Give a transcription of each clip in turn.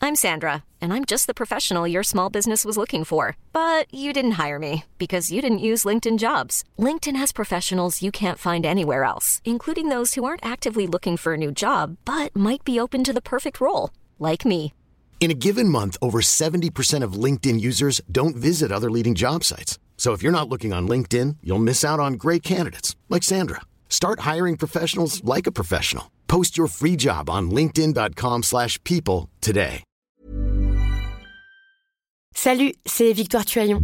I'm Sandra, and I'm just the professional your small business was looking for. But you didn't hire me because you didn't use LinkedIn Jobs. LinkedIn has professionals you can't find anywhere else, including those who aren't actively looking for a new job, but might be open to the perfect role, like me. In a given month, over 70% of LinkedIn users don't visit other leading job sites. So if you're not looking on LinkedIn, you'll miss out on great candidates like Sandra. Start hiring professionals like a professional. Post your free job on linkedin.com/people today. Salut, c'est Victoire Tuaillon.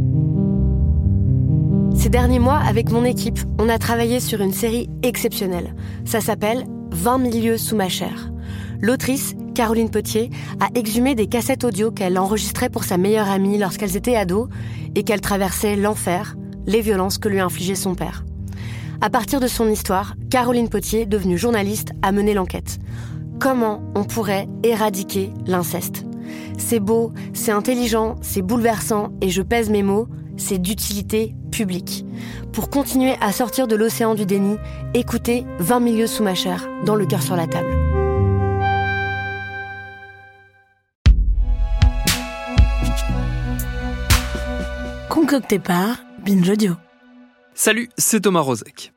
Ces derniers mois, avec mon équipe, on a travaillé sur une série exceptionnelle. Ça s'appelle 20 000 lieues sous ma chair. L'autrice, Caroline Potier, a exhumé des cassettes audio qu'elle enregistrait pour sa meilleure amie lorsqu'elles étaient ados et qu'elle traversait l'enfer, les violences que lui infligeait son père. À partir de son histoire, Caroline Potier, devenue journaliste, a mené l'enquête. Comment on pourrait éradiquer l'inceste ? C'est beau, c'est intelligent, c'est bouleversant et je pèse mes mots, c'est d'utilité publique. Pour continuer à sortir de l'océan du déni, écoutez 20 000 lieues sous ma chair, dans Le cœur sur la table. Concocté par Binge Audio. Salut, c'est Thomas Rozek.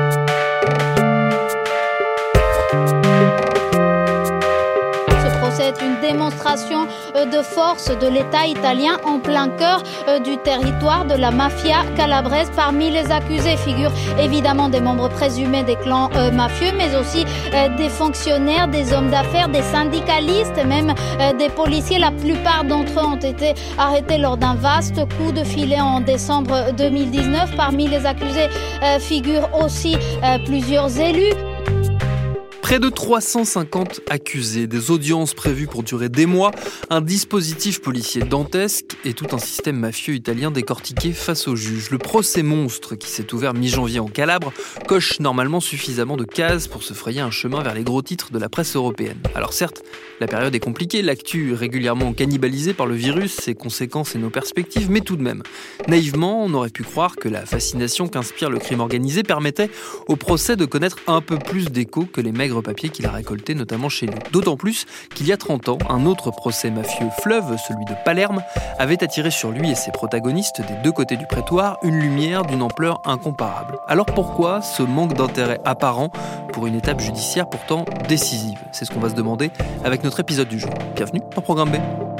C'est une démonstration de force de l'État italien en plein cœur du territoire de la mafia calabraise. Parmi les accusés figurent évidemment des membres présumés des clans mafieux, mais aussi des fonctionnaires, des hommes d'affaires, des syndicalistes, même des policiers. La plupart d'entre eux ont été arrêtés lors d'un vaste coup de filet en décembre 2019. Parmi les accusés figurent aussi plusieurs élus. Près de 350 accusés, des audiences prévues pour durer des mois, un dispositif policier dantesque et tout un système mafieux italien décortiqué face aux juges. Le procès monstre qui s'est ouvert mi-janvier en Calabre coche normalement suffisamment de cases pour se frayer un chemin vers les gros titres de la presse européenne. Alors certes, la période est compliquée, l'actu est régulièrement cannibalisée par le virus, ses conséquences et nos perspectives, mais tout de même, naïvement, on aurait pu croire que la fascination qu'inspire le crime organisé permettait au procès de connaître un peu plus d'écho que les maigres papier qu'il a récolté notamment chez nous. D'autant plus qu'il y a 30 ans, un autre procès mafieux fleuve, celui de Palerme, avait attiré sur lui et ses protagonistes des deux côtés du prétoire une lumière d'une ampleur incomparable. Alors pourquoi ce manque d'intérêt apparent pour une étape judiciaire pourtant décisive ? C'est ce qu'on va se demander avec notre épisode du jour. Bienvenue dans Programme B.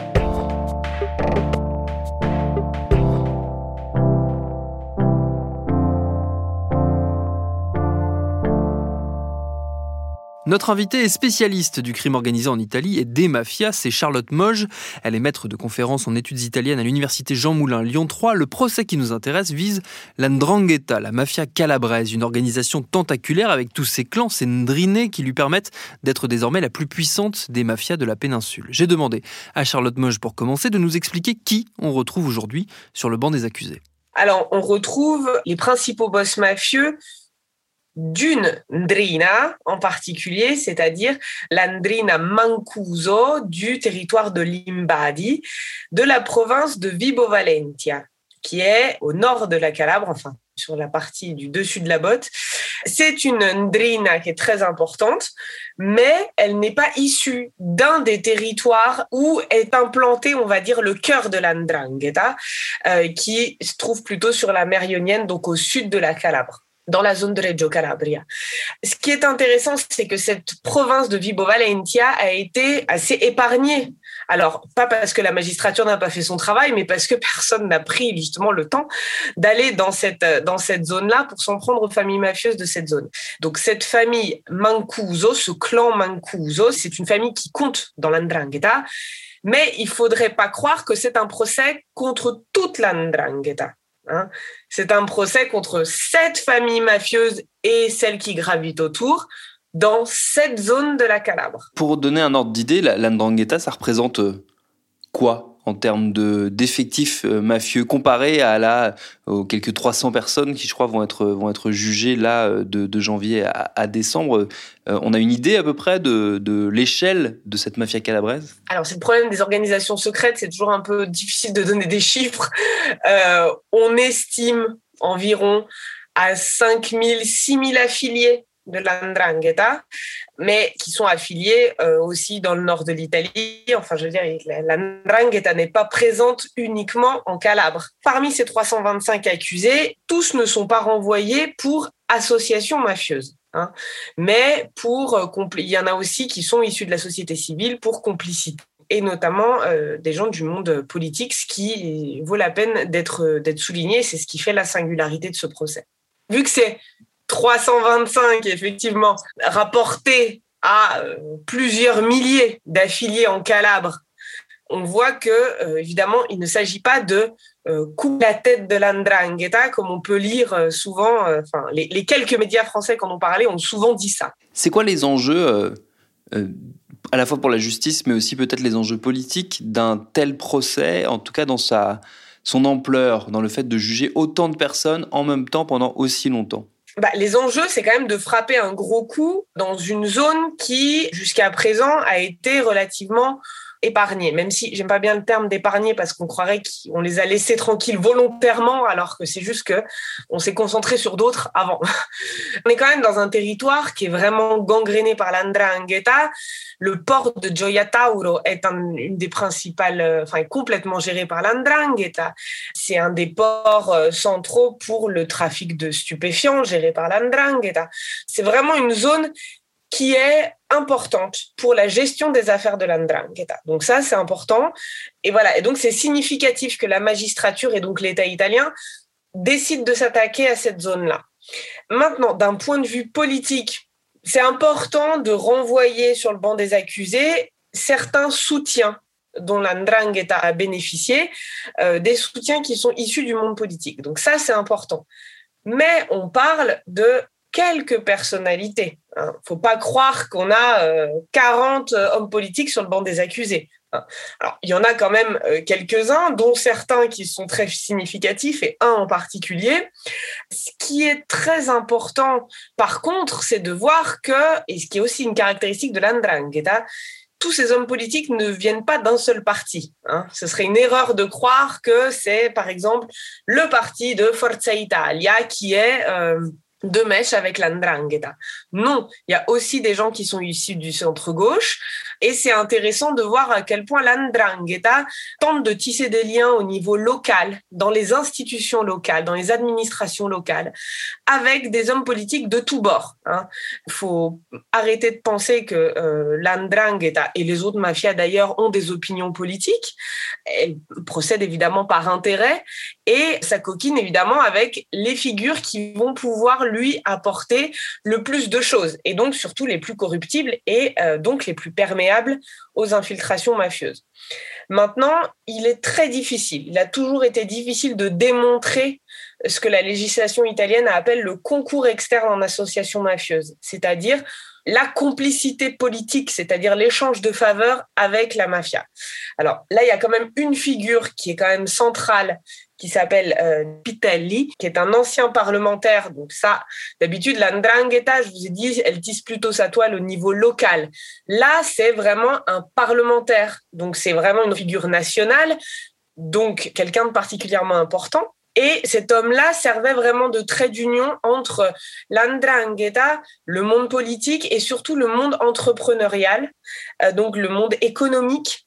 Notre invitée est spécialiste du crime organisé en Italie et des mafias, c'est Charlotte Moge. Elle est maître de conférences en études italiennes à l'université Jean Moulin Lyon 3. Le procès qui nous intéresse vise la 'ndrangheta, la mafia calabraise, une organisation tentaculaire avec tous ses clans, ses ndriné qui lui permettent d'être désormais la plus puissante des mafias de la péninsule. J'ai demandé à Charlotte Moge pour commencer de nous expliquer qui on retrouve aujourd'hui sur le banc des accusés. Alors, on retrouve les principaux boss mafieux d'une ndrina en particulier, c'est-à-dire la ndrina Mancuso du territoire de Limbadi, de la province de Vibo Valentia, qui est au nord de la Calabre, enfin sur la partie du dessus de la botte. C'est une ndrina qui est très importante, mais elle n'est pas issue d'un des territoires où est implanté, on va dire, le cœur de la 'ndrangheta, qui se trouve plutôt sur la mer Ionienne, donc au sud de la Calabre, dans la zone de Reggio Calabria. Ce qui est intéressant, c'est que cette province de Vibo Valentia a été assez épargnée. Alors, pas parce que la magistrature n'a pas fait son travail, mais parce que personne n'a pris justement le temps d'aller dans cette zone-là pour s'en prendre aux familles mafieuses de cette zone. Donc, cette famille Mancuso, ce clan Mancuso, c'est une famille qui compte dans la 'ndrangheta, mais il faudrait pas croire que c'est un procès contre toute la 'ndrangheta. C'est un procès contre 7 familles mafieuses et celles qui gravitent autour dans cette zone de la Calabre. Pour donner un ordre d'idée, la 'ndrangheta, ça représente quoi en termes d'effectifs mafieux comparé aux quelques 300 personnes qui, je crois, vont être jugées là de janvier à décembre. On a une idée à peu près de l'échelle de cette mafia calabraise ? Alors, c'est le problème des organisations secrètes, c'est toujours un peu difficile de donner des chiffres. On estime environ à 5 000, 6 000 affiliés de l'Andrangheta, mais qui sont affiliés aussi dans le nord de l'Italie. Enfin, je veux dire, l'Andrangheta n'est pas présente uniquement en Calabre. Parmi ces 325 accusés, tous ne sont pas renvoyés pour association mafieuse. Mais il y en a aussi qui sont issus de la société civile pour complicité, et notamment des gens du monde politique, ce qui vaut la peine d'être souligné. C'est ce qui fait la singularité de ce procès. Vu que c'est 325, effectivement, rapportés à plusieurs milliers d'affiliés en Calabre, on voit que, évidemment, il ne s'agit pas de couper la tête de l'Andrangheta, comme on peut lire souvent. Les quelques médias français qui en ont parlé ont souvent dit ça. C'est quoi les enjeux, à la fois pour la justice, mais aussi peut-être les enjeux politiques d'un tel procès, en tout cas dans son ampleur, dans le fait de juger autant de personnes en même temps pendant aussi longtemps? Les enjeux, c'est quand même de frapper un gros coup dans une zone qui, jusqu'à présent, a été relativement épargnés, même si j'aime pas bien le terme d'épargnés parce qu'on croirait qu'on les a laissés tranquilles volontairement, alors que c'est juste que on s'est concentré sur d'autres avant. On est quand même dans un territoire qui est vraiment gangréné par l'Andrangheta. Le port de Gioia Tauro est une des principales, complètement géré par l'Andrangheta. C'est un des ports centraux pour le trafic de stupéfiants géré par l'Andrangheta. C'est vraiment une zone qui est importante pour la gestion des affaires de l'Andrangheta. Donc ça, c'est important. Et voilà. Et donc, c'est significatif que la magistrature et donc l'État italien décident de s'attaquer à cette zone-là. Maintenant, d'un point de vue politique, c'est important de renvoyer sur le banc des accusés certains soutiens dont l'Andrangheta a bénéficié, des soutiens qui sont issus du monde politique. Donc ça, c'est important. Mais on parle de quelques personnalités. Faut pas croire qu'on a 40 hommes politiques sur le banc des accusés. Alors, il y en a quand même quelques-uns, dont certains qui sont très significatifs, et un en particulier. Ce qui est très important, par contre, c'est de voir que, et ce qui est aussi une caractéristique de l'Andrangheta, tous ces hommes politiques ne viennent pas d'un seul parti. Ce serait une erreur de croire que c'est, par exemple, le parti de Forza Italia qui est de mèche avec l'Andrangheta. Non, il y a aussi des gens qui sont issus du centre-gauche, et c'est intéressant de voir à quel point l'Andrangheta tente de tisser des liens au niveau local, dans les institutions locales, dans les administrations locales, avec des hommes politiques de tous bords. Il faut arrêter de penser que l'Andrangheta et les autres mafias d'ailleurs ont des opinions politiques. Elles procèdent évidemment par intérêt, et ça coquine évidemment avec les figures qui vont pouvoir lui apporter le plus de choses, et donc surtout les plus corruptibles et donc les plus perméables aux infiltrations mafieuses. Maintenant, il est très difficile, il a toujours été difficile de démontrer ce que la législation italienne appelle le concours externe en association mafieuse, c'est-à-dire la complicité politique, c'est-à-dire l'échange de faveurs avec la mafia. Alors là, il y a quand même une figure qui est quand même centrale, qui s'appelle Pitelli, qui est un ancien parlementaire. Donc ça, d'habitude, l'Andrangheta, je vous ai dit, elle tisse plutôt sa toile au niveau local. Là, c'est vraiment un parlementaire. Donc c'est vraiment une figure nationale, donc quelqu'un de particulièrement important. Et cet homme-là servait vraiment de trait d'union entre l'Andrangheta, le monde politique et surtout le monde entrepreneurial, donc le monde économique.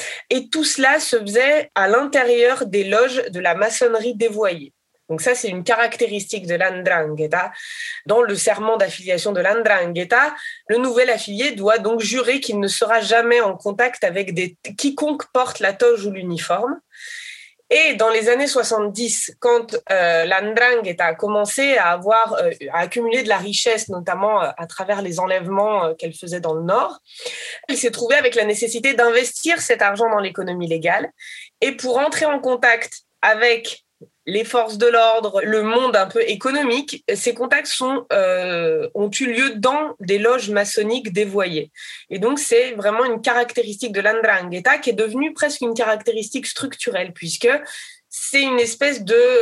Et tout cela se faisait à l'intérieur des loges de la maçonnerie dévoyée. Donc ça, c'est une caractéristique de l'Andrangheta. Dans le serment d'affiliation de l'Andrangheta, le nouvel affilié doit donc jurer qu'il ne sera jamais en contact avec quiconque porte la toge ou l'uniforme. Et dans les années 70, quand l'Andrangheta a commencé à accumuler de la richesse, notamment à travers les enlèvements qu'elle faisait dans le Nord, elle s'est trouvée avec la nécessité d'investir cet argent dans l'économie légale. Et pour entrer en contact avec les forces de l'ordre, le monde un peu économique, ces contacts ont eu lieu dans des loges maçonniques dévoyées. Et donc, c'est vraiment une caractéristique de l'Andrangheta qui est devenue presque une caractéristique structurelle, puisque c'est une espèce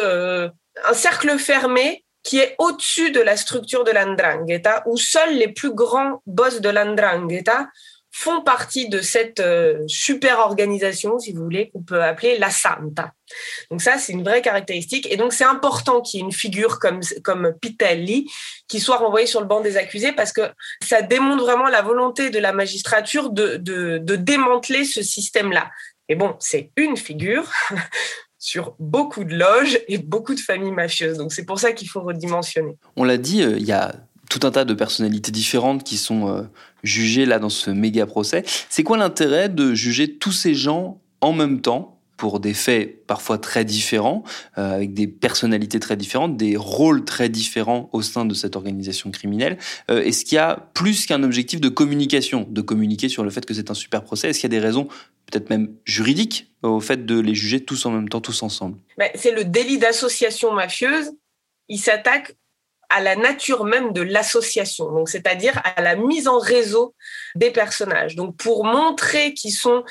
un cercle fermé qui est au-dessus de la structure de l'Andrangheta, où seuls les plus grands boss de l'Andrangheta font partie de cette super organisation, si vous voulez, qu'on peut appeler la Santa. Donc ça, c'est une vraie caractéristique. Et donc, c'est important qu'il y ait une figure comme Pitelli qui soit renvoyée sur le banc des accusés parce que ça démontre vraiment la volonté de la magistrature de démanteler ce système-là. Et bon, c'est une figure sur beaucoup de loges et beaucoup de familles mafieuses. Donc, c'est pour ça qu'il faut redimensionner. On l'a dit, il y a tout un tas de personnalités différentes qui sont jugées là dans ce méga procès. C'est quoi l'intérêt de juger tous ces gens en même temps pour des faits parfois très différents, avec des personnalités très différentes, des rôles très différents au sein de cette organisation criminelle? Est-ce qu'il y a plus qu'un objectif de communication, de communiquer sur le fait que c'est un super procès? Est-ce qu'il y a des raisons, peut-être même juridiques, au fait de les juger tous en même temps, tous ensemble? C'est le délit d'association mafieuse. Il s'attaque à la nature même de l'association, donc c'est-à-dire à la mise en réseau des personnages. Donc pour montrer qu'il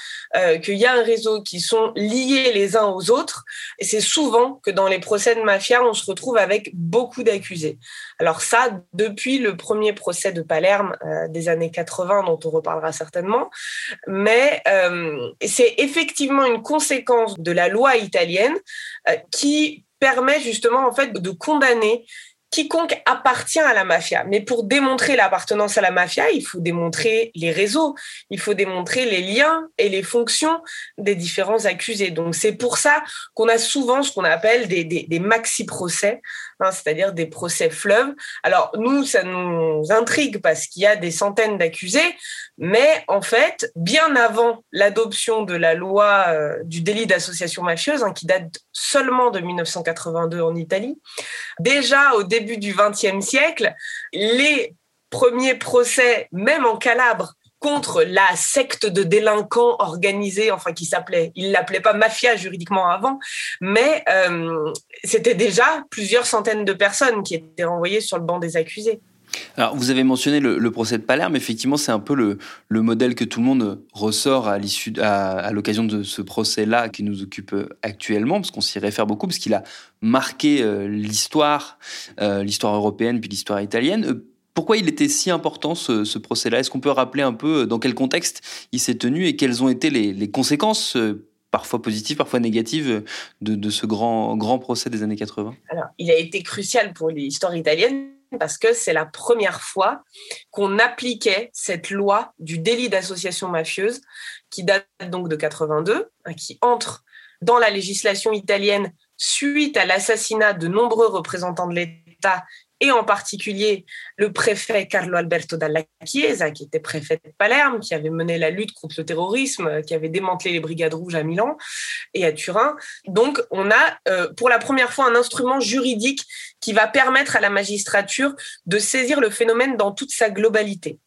y a un réseau, qui sont liés les uns aux autres, et c'est souvent que dans les procès de mafia, on se retrouve avec beaucoup d'accusés. Alors ça, depuis le premier procès de Palerme des années 80, dont on reparlera certainement, mais c'est effectivement une conséquence de la loi italienne qui permet justement en fait de condamner quiconque appartient à la mafia. Mais pour démontrer l'appartenance à la mafia, il faut démontrer les réseaux, il faut démontrer les liens et les fonctions des différents accusés. Donc c'est pour ça qu'on a souvent ce qu'on appelle des maxi-procès, c'est-à-dire des procès fleuves. Alors nous, ça nous intrigue parce qu'il y a des centaines d'accusés, mais en fait, bien avant l'adoption de la loi du délit d'association mafieuse, qui date seulement de 1982 en Italie, déjà au début du XXe siècle, les premiers procès, même en Calabre, contre la secte de délinquants organisés, ils l'appelaient pas mafia juridiquement avant, mais c'était déjà plusieurs centaines de personnes qui étaient renvoyées sur le banc des accusés. Alors, vous avez mentionné le procès de Palerme. Effectivement, c'est un peu le modèle que tout le monde ressort à l'occasion de ce procès-là qui nous occupe actuellement, parce qu'on s'y réfère beaucoup, parce qu'il a marqué l'histoire européenne puis l'histoire italienne. Pourquoi il était si important ce procès-là? Est-ce qu'on peut rappeler un peu dans quel contexte il s'est tenu et quelles ont été les conséquences parfois positives, parfois négatives de ce grand procès des années 80? Alors, il a été crucial pour l'histoire italienne parce que c'est la première fois qu'on appliquait cette loi du délit d'association mafieuse qui date donc de 82, qui entre dans la législation italienne suite à l'assassinat de nombreux représentants de l'État et en particulier le préfet Carlo Alberto Dalla Chiesa, qui était préfet de Palerme, qui avait mené la lutte contre le terrorisme, qui avait démantelé les brigades rouges à Milan et à Turin. Donc, on a pour la première fois un instrument juridique qui va permettre à la magistrature de saisir le phénomène dans toute sa globalité.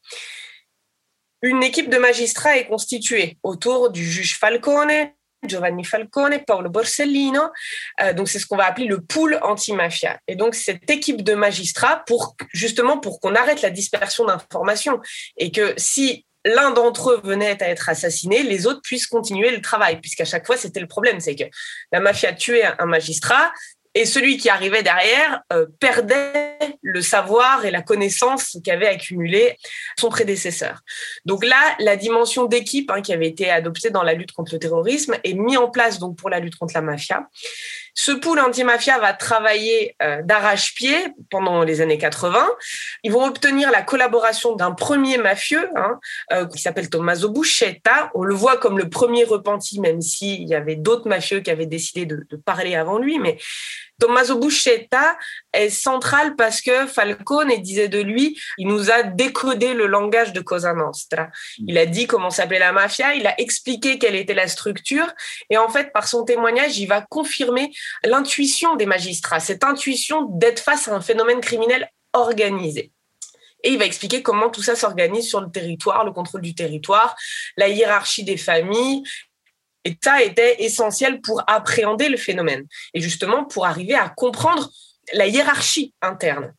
Une équipe de magistrats est constituée autour du juge Falcone, Giovanni Falcone, Paolo Borsellino, donc c'est ce qu'on va appeler le pool anti-mafia. Et donc cette équipe de magistrats pour qu'on arrête la dispersion d'informations et que si l'un d'entre eux venait à être assassiné, les autres puissent continuer le travail, puisqu'à chaque fois c'était le problème, c'est que la mafia tuait un magistrat et celui qui arrivait derrière perdait le savoir et la connaissance qu'avait accumulé son prédécesseur. Donc là, la dimension d'équipe qui avait été adoptée dans la lutte contre le terrorisme est mise en place donc pour la lutte contre la mafia. Ce pool anti-mafia va travailler d'arrache-pied pendant les années 80. Ils vont obtenir la collaboration d'un premier mafieux qui s'appelle Tommaso Buscetta. On le voit comme le premier repenti, même s'il y avait d'autres mafieux qui avaient décidé de parler avant lui. Mais Tommaso Buscetta est central parce que Falcone disait de lui, il nous a décodé le langage de Cosa Nostra. Il a dit comment s'appelait la mafia, il a expliqué quelle était la structure et en fait, par son témoignage, il va confirmer l'intuition des magistrats, cette intuition d'être face à un phénomène criminel organisé. Et il va expliquer comment tout ça s'organise sur le territoire, le contrôle du territoire, la hiérarchie des familles. Et ça était essentiel pour appréhender le phénomène et justement pour arriver à comprendre la hiérarchie interne.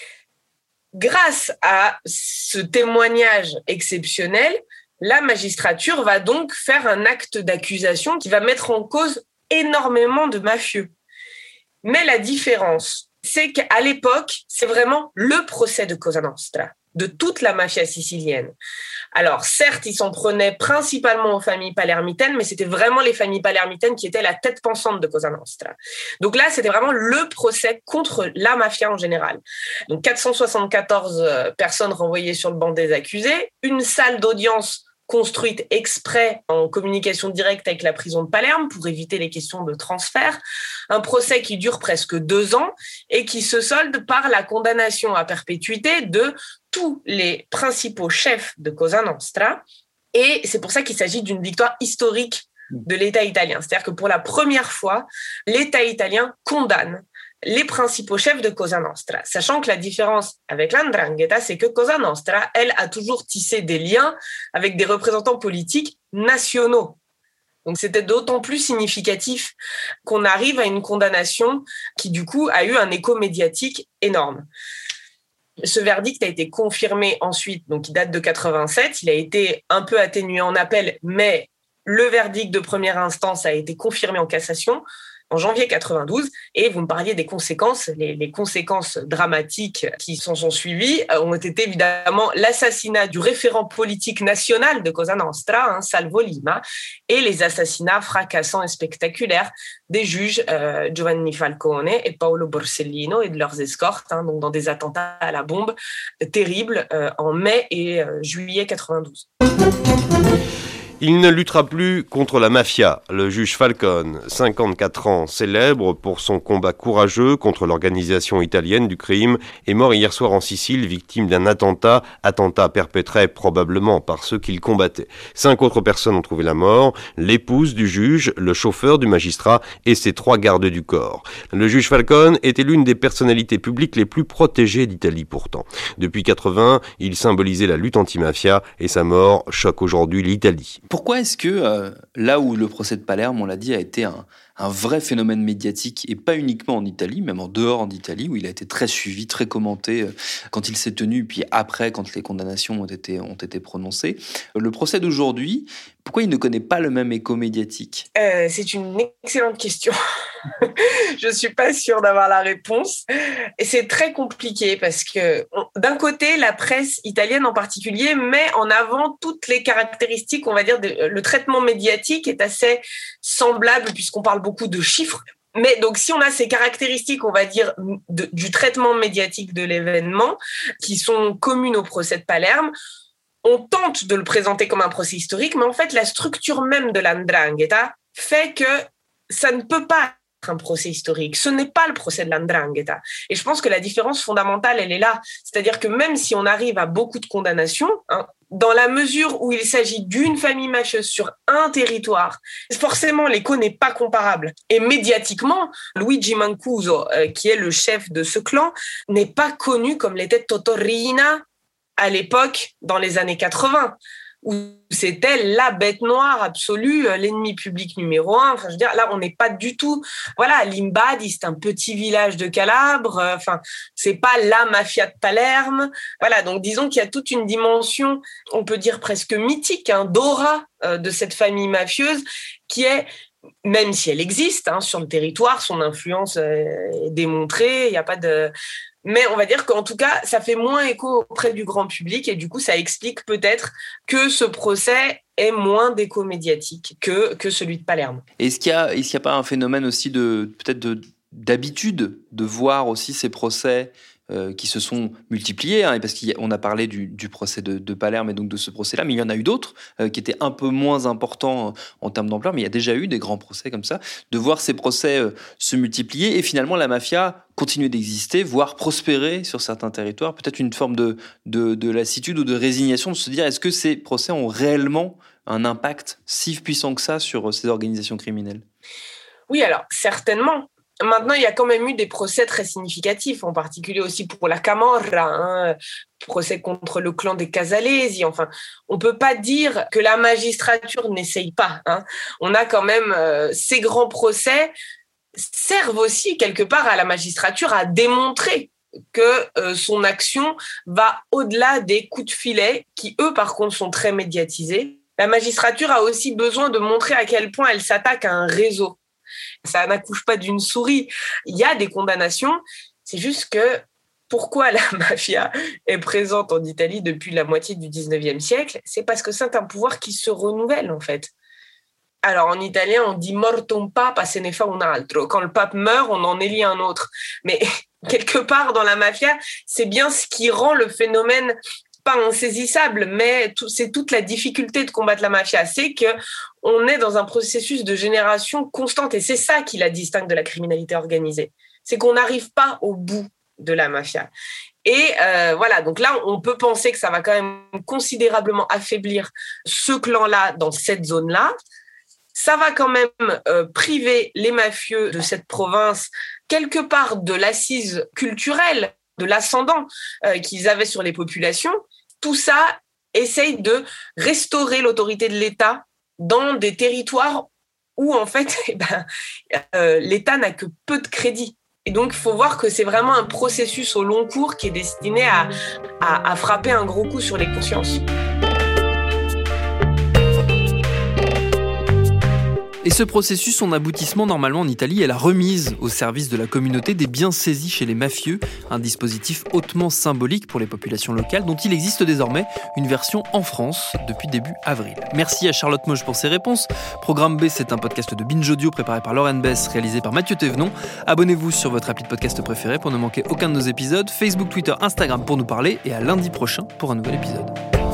Grâce à ce témoignage exceptionnel, la magistrature va donc faire un acte d'accusation qui va mettre en cause énormément de mafieux. Mais la différence, c'est qu'à l'époque, c'est vraiment le procès de Cosa Nostra, de toute la mafia sicilienne. Alors, certes, ils s'en prenaient principalement aux familles palermitaines, mais c'était vraiment les familles palermitaines qui étaient la tête pensante de Cosa Nostra. Donc là, c'était vraiment le procès contre la mafia en général. Donc 474 personnes renvoyées sur le banc des accusés, une salle d'audience construite exprès en communication directe avec la prison de Palerme pour éviter les questions de transfert, un procès qui dure presque 2 ans et qui se solde par la condamnation à perpétuité de tous les principaux chefs de Cosa Nostra. Et c'est pour ça qu'il s'agit d'une victoire historique de l'État italien. C'est-à-dire que pour la première fois, l'État italien condamne les principaux chefs de Cosa Nostra, sachant que la différence avec l'Ndrangheta, c'est que Cosa Nostra, elle, a toujours tissé des liens avec des représentants politiques nationaux. Donc c'était d'autant plus significatif qu'on arrive à une condamnation qui, du coup, a eu un écho médiatique énorme. Ce verdict a été confirmé ensuite, donc il date de 87, il a été un peu atténué en appel, mais le verdict de première instance a été confirmé en cassation en janvier 92, et vous me parliez des conséquences. Les conséquences dramatiques qui s'en sont suivies ont été évidemment l'assassinat du référent politique national de Cosa Nostra, Salvo Lima, et les assassinats fracassants et spectaculaires des juges Giovanni Falcone et Paolo Borsellino et de leurs escortes, donc dans des attentats à la bombe terribles en mai et juillet 92. Il ne luttera plus contre la mafia. Le juge Falcone, 54 ans, célèbre pour son combat courageux contre l'organisation italienne du crime, est mort hier soir en Sicile, victime d'un attentat perpétré probablement par ceux qu'il combattait. 5 autres personnes ont trouvé la mort, l'épouse du juge, le chauffeur du magistrat et ses 3 gardes du corps. Le juge Falcone était l'une des personnalités publiques les plus protégées d'Italie pourtant. Depuis 80, il symbolisait la lutte anti-mafia et sa mort choque aujourd'hui l'Italie. Pourquoi est-ce que là où le procès de Palerme, on l'a dit, a été un vrai phénomène médiatique, et pas uniquement en Italie, même en dehors d'Italie, où il a été très suivi, très commenté quand il s'est tenu, puis après, quand les condamnations ont été prononcées. Le procès d'aujourd'hui, pourquoi il ne connaît pas le même écho médiatique ? C'est une excellente question. Je ne suis pas sûre d'avoir la réponse. Et c'est très compliqué parce que, d'un côté, la presse italienne en particulier met en avant toutes les caractéristiques, on va dire, le traitement médiatique est assez semblable puisqu'on parle beaucoup de chiffres. Mais donc, si on a ces caractéristiques, on va dire, du traitement médiatique de l'événement qui sont communes au procès de Palerme, on tente de le présenter comme un procès historique, mais en fait, la structure même de l'Ndrangheta fait que ça ne peut pas être un procès historique. Ce n'est pas le procès de l'Ndrangheta. Et je pense que la différence fondamentale, elle est là. C'est-à-dire que même si on arrive à beaucoup de condamnations, dans la mesure où il s'agit d'une famille mafieuse sur un territoire, forcément, l'écho n'est pas comparable. Et médiatiquement, Luigi Mancuso, qui est le chef de ce clan, n'est pas connu comme l'était Totò Riina à l'époque, dans les années 80, où c'était la bête noire absolue, l'ennemi public numéro 1. Enfin, je veux dire, là, on n'est pas du tout... Voilà, Limbadi, c'est un petit village de Calabre. C'est pas la mafia de Palerme. Voilà, donc disons qu'il y a toute une dimension, on peut dire presque mythique, d'aura de cette famille mafieuse qui est... Même si elle existe sur le territoire, son influence est démontrée, il n'y a pas de... Mais on va dire qu'en tout cas, ça fait moins écho auprès du grand public et du coup, ça explique peut-être que ce procès ait moins d'écho médiatique que celui de Palerme. Est-ce qu'il y a pas un phénomène aussi d'habitude de voir aussi ces procès qui se sont multipliés, parce qu'on a parlé du procès de Palerme et donc de ce procès-là, mais il y en a eu d'autres qui étaient un peu moins importants en termes d'ampleur, mais il y a déjà eu des grands procès comme ça, de voir ces procès se multiplier et finalement la mafia continuer d'exister, voire prospérer sur certains territoires, peut-être une forme de lassitude ou de résignation, de se dire est-ce que ces procès ont réellement un impact si puissant que ça sur ces organisations criminelles ? Oui, alors certainement. Maintenant, il y a quand même eu des procès très significatifs, en particulier aussi pour la Camorra, procès contre le clan des Casalesi. Enfin, on peut pas dire que la magistrature n'essaye pas. On a quand même ces grands procès servent aussi quelque part à la magistrature à démontrer que son action va au-delà des coups de filet qui, eux, par contre, sont très médiatisés. La magistrature a aussi besoin de montrer à quel point elle s'attaque à un réseau. Ça n'accouche pas d'une souris. Il y a des condamnations, c'est juste que pourquoi la mafia est présente en Italie depuis la moitié du 19e siècle, c'est parce que c'est un pouvoir qui se renouvelle, en fait. Alors, en italien, on dit « morto un papa, se ne fa un altro ». Quand le pape meurt, on en élit un autre. Mais quelque part, dans la mafia, c'est bien ce qui rend le phénomène pas insaisissable, mais c'est toute la difficulté de combattre la mafia. C'est qu'on est dans un processus de génération constante, et c'est ça qui la distingue de la criminalité organisée. C'est qu'on n'arrive pas au bout de la mafia. Et voilà, donc là, on peut penser que ça va quand même considérablement affaiblir ce clan-là dans cette zone-là. Ça va quand même priver les mafieux de cette province quelque part de l'assise culturelle, de l'ascendant qu'ils avaient sur les populations. Tout ça essaye de restaurer l'autorité de l'État dans des territoires où, en fait, l'État n'a que peu de crédit. Et donc, il faut voir que c'est vraiment un processus au long cours qui est destiné à frapper un gros coup sur les consciences. Et ce processus, son aboutissement normalement en Italie est la remise au service de la communauté des biens saisis chez les mafieux, un dispositif hautement symbolique pour les populations locales dont il existe désormais une version en France depuis début avril. Merci à Charlotte Moge pour ses réponses. Programme B, c'est un podcast de Binge Audio préparé par Lauren Bess, réalisé par Mathieu Thévenon. Abonnez-vous sur votre appli de podcast préféré pour ne manquer aucun de nos épisodes. Facebook, Twitter, Instagram pour nous parler et à lundi prochain pour un nouvel épisode.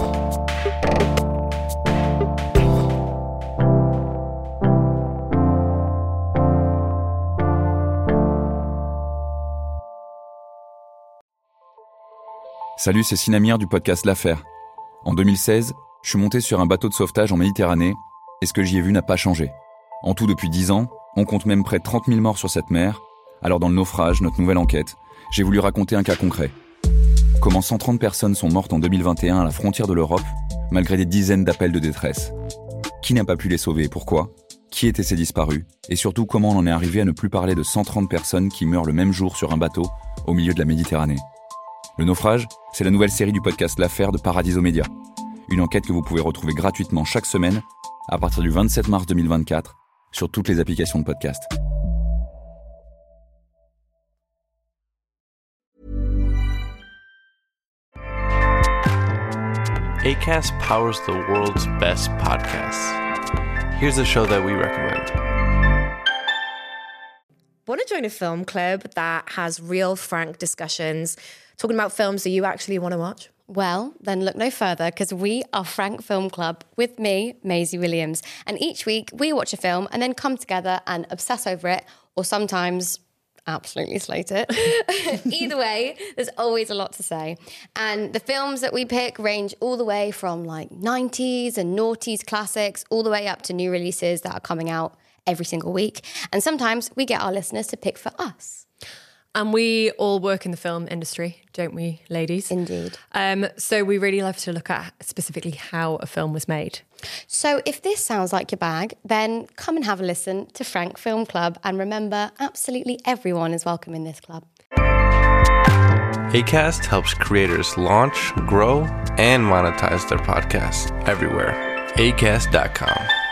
Salut, c'est Sinamir du podcast L'Affaire. En 2016, je suis monté sur un bateau de sauvetage en Méditerranée et ce que j'y ai vu n'a pas changé. En tout, depuis 10 ans, on compte même près de 30 000 morts sur cette mer. Alors dans le naufrage, notre nouvelle enquête, j'ai voulu raconter un cas concret. Comment 130 personnes sont mortes en 2021 à la frontière de l'Europe, malgré des dizaines d'appels de détresse. Qui n'a pas pu les sauver et pourquoi ? Qui étaient ces disparus ? Et surtout, comment on en est arrivé à ne plus parler de 130 personnes qui meurent le même jour sur un bateau au milieu de la Méditerranée ? Le naufrage, c'est la nouvelle série du podcast L'Affaire de Paradiso Media. Une enquête que vous pouvez retrouver gratuitement chaque semaine à partir du 27 mars 2024 sur toutes les applications de podcast. Acast powers the world's best podcasts. Here's a show that we recommend. Want to join a film club that has real, frank discussions, talking about films that you actually want to watch? Well, then look no further, because we are Frank Film Club with me, Maisie Williams. And each week we watch a film and then come together and obsess over it, or sometimes absolutely slate it. Either way, there's always a lot to say. And the films that we pick range all the way from like 90s and noughties classics, all the way up to new releases that are coming out every single week. And sometimes we get our listeners to pick for us. And we all work in the film industry, don't we, ladies? Indeed. So we really love to look at specifically how a film was made. So if this sounds like your bag, then come and have a listen to Frank Film Club. And remember, absolutely everyone is welcome in this club. Acast helps creators launch, grow, and monetize their podcasts everywhere. Acast.com.